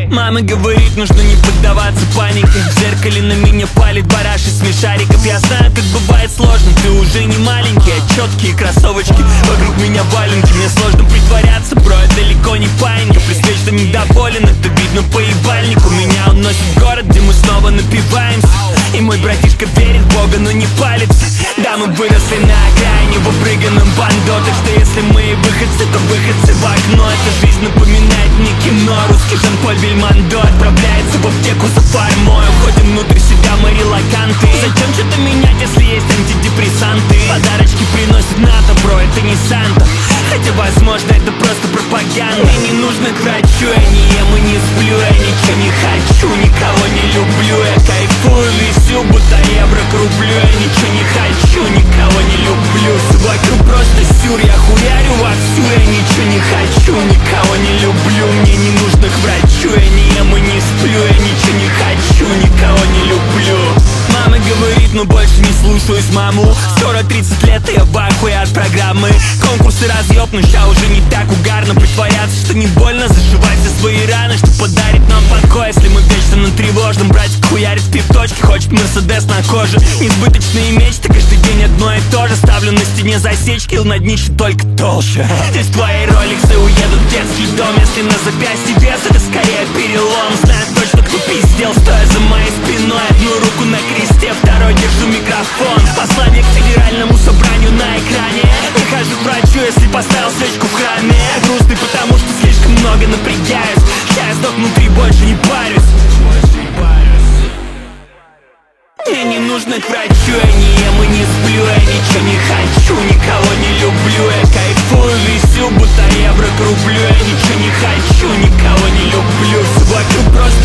Мама говорит, нужно не поддаваться панике. В зеркале на меня палит бараш из смешариков. Я знаю, как бывает сложно, ты уже не маленький. А четкие кроссовочки, вокруг меня валенки. Мне сложно притворяться, бро, я далеко не паинька. Представь, что недоволен, это видно по ебальнику. Меня уносит в город, где мы снова напиваемся. И мой братишка верит в Бога, но не палится. Да, мы выросли на окраине в обрыганном бандо. Так что если мы и выходцы, то выходцы в окно. Эта жизнь напоминает мне кино. Русский Жан-Поль Бельмондо отправляется в аптеку за фармой. Уходим внутрь себя мы релаканты. Зачем что-то менять, если есть антидепрессанты? Подарочки приносит НАТО, бро, это не Санта. Хотя, возможно, это просто пропаганда. Мне не нужно к врачу, я не ем и не сплю. Я ничего не хочу, никого не люблю. Я кайфую, висю, будто евро к рублю. Я ничего не хочу, никого не люблю. Вокруг просто сюр, я хуярю вовсю. Я ничего не хочу, никого не люблю. Мне не нужно к врачу, я не ем и не сплю. Я ничего не хочу, никого не люблю. Мама говорит, но больше не слушаюсь маму. Скоро 30 лет, и я в ахуе от программы. Конкурсы разъеб, но ща уже не так угарно притворяться, что не больно, зашивать все свои раны. Что подарит нам покой, если мы вечно на тревожном. Братик хуярит в пивточке, хочет Мерседес на коже. Несбыточные мечты, каждый день одно и то же. Ставлю на стене засечки, на днище только толще. Здесь твои роликсы уедут в детский дом. Если на запястье вес, это скорее перелом. Знаю точно, кто пиздел, стоя за моей спиной. Одну руку на кресте, второй держу микрофон. Послание к федеральному собранию на экране. Не хожу к врачу, если поставил свечку в храме. Грустный, потому что слишком много напрягаюсь. Я сдох внутри, больше не парюсь. Мне не нужно к врачу, я не ем и не сплю. Я ничего не хочу, никого не люблю. Я кайфую, висю, будто евро к рублю. Я ничего не хочу, никого не люблю. Вокруг просто